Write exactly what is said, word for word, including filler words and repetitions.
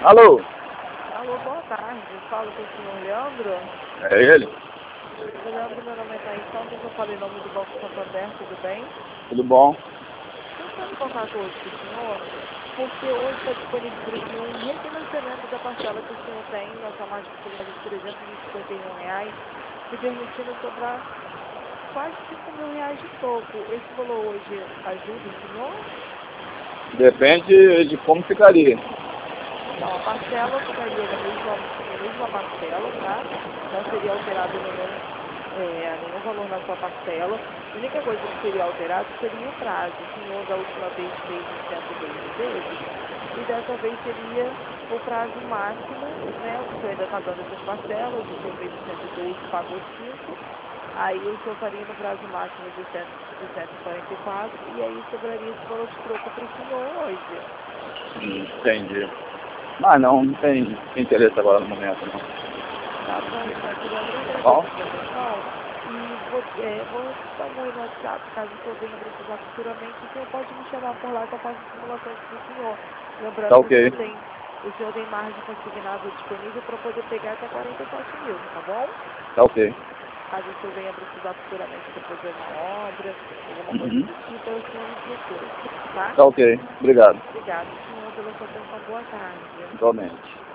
Alô? Alô, boa tarde. Falo com o senhor Leandro. É ele? O Leandro, meu nome é Thaís Santos, eu falei em nome do Banco Santander, tudo bem? Tudo bom? Eu estou em contato hoje com o senhor, porque hoje está disponível para o senhor um refinanciamento da parcela que o senhor tem na sua matrícula de trezentos e cinquenta e um reais, me permitindo sobrar quase cinco mil reais de toco. Esse valor hoje ajuda o senhor? Depende de como ficaria. Então, a parcela ficaria na mesma, na mesma parcela, tá? Não seria alterado nenhum, é, nenhum valor na sua parcela. A única coisa que seria alterado seria o prazo. O senhor da última vez fez em cento e doze vezes e dessa vez seria o prazo máximo, né? O senhor ainda está dando essas parcelas, o senhor fez em cento e doze, pagou cinco. Aí o senhor faria no prazo máximo de, cem, de cento e quarenta e quatro e aí sobraria esse valor de troco para o senhor hoje. Hum, Entendi. Mas não, não tem interesse agora no momento, não. Tá bom, então, Sr. Leandro, eu agradeço Bom? a sua atenção e vou, é, vou dar um oi no WhatsApp, caso o senhor venha precisar futuramente, o senhor pode me chamar por lá que eu faço simulações para o senhor. Tá Lembrando que o ok. senhor tem, o senhor tem margem consignada disponível para poder pegar até quarenta e sete mil, tá bom? Tá ok. Caso o senhor venha precisar futuramente para fazer uma obra, alguma coisa Uhum. do tipo, aí o senhor me procura, tá? Tá ok. Obrigado. Obrigado, senhor, pela sua atenção. Boa tarde. Igualmente.